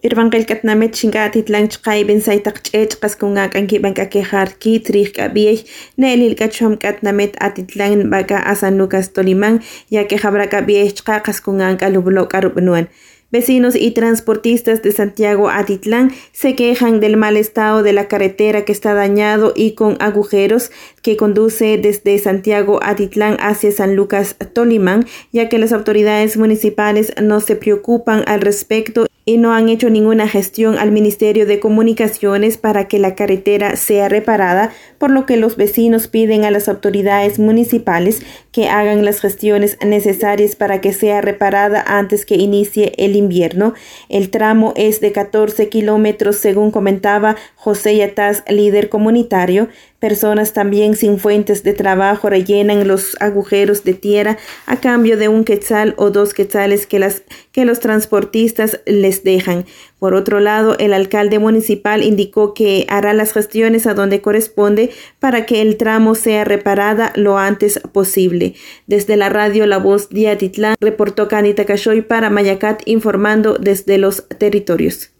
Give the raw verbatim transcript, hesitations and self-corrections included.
Irbanqil katnamet chinga atitlan chqay bensay taqch'ech qaskunga k'ankiban k'akejarki triq k'abiyej ne'lil k'achom katnamet atitlan baka a San Lucas Tolimán yake jabra k'abiyej chqa qaskungan k'alublo k'arubnuan. Vecinos y transportistas de Santiago Atitlán se quejan del mal estado de la carretera que está dañado y con agujeros que conduce desde Santiago Atitlán hacia San Lucas Tolimán, ya que las autoridades municipales no se preocupan al respecto y no han hecho ninguna gestión al Ministerio de Comunicaciones para que la carretera sea reparada, por lo que los vecinos piden a las autoridades municipales que hagan las gestiones necesarias para que sea reparada antes que inicie el invierno. El tramo es de catorce kilómetros, según comentaba José Yataz, líder comunitario. Personas también sin fuentes de trabajo rellenan los agujeros de tierra a cambio de un quetzal o dos quetzales que, las, que los transportistas les dejan. Por otro lado, el alcalde municipal indicó que hará las gestiones a donde corresponde para que el tramo sea reparada lo antes posible. Desde la radio La Voz de Atitlán, reportó Canita Cachoy para Mayacat, informando desde los territorios.